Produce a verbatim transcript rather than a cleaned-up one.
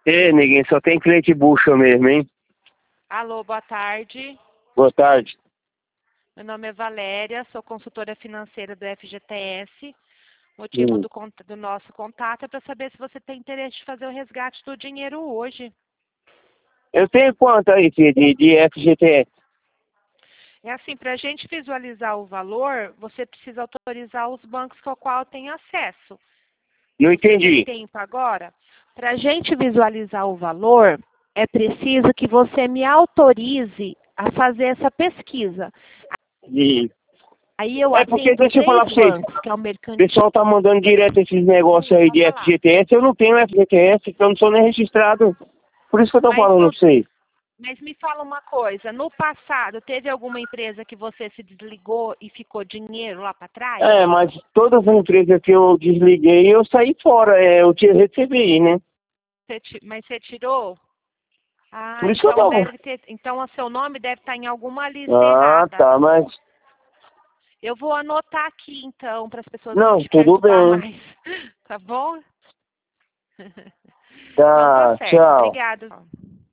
Ei, neguinho, só tem cliente bucha mesmo, hein? Alô, boa tarde. Boa tarde. Meu nome é Valéria, sou consultora financeira do F G T S. Motivo Hum. do, cont- do nosso contato é para saber se você tem interesse de fazer o resgate do dinheiro hoje. Eu tenho quanto aí, filho, de, de F G T S? É assim, para a gente visualizar o valor, você precisa autorizar os bancos com o qual tem acesso. Não Você tem entendi. tempo agora? Para a gente visualizar o valor, é preciso que você me autorize a fazer essa pesquisa. De... Aí eu É porque, atendo deixa eu três falar pra vocês, bancos, que é o o Mercantil. pessoal tá mandando direto esses negócios aí de Pode falar. F G T S, eu não tenho F G T S, então eu não sou nem registrado. Por isso que eu tô Mas, falando no- pra vocês. mas me fala uma coisa, no passado teve alguma empresa que você se desligou e ficou dinheiro lá para trás? É, mas todas as empresas que eu desliguei, eu saí fora, é, eu te recebi, né? Você ti- mas você tirou? Ah, Por isso que eu então tô... deve ter. Então o seu nome deve estar em alguma lista Ah, errada. tá, mas... Eu vou anotar aqui então para as pessoas não Não, te tudo perturbar bem. mais. Tá bom? Então tá Tá, certo. tchau. Obrigada.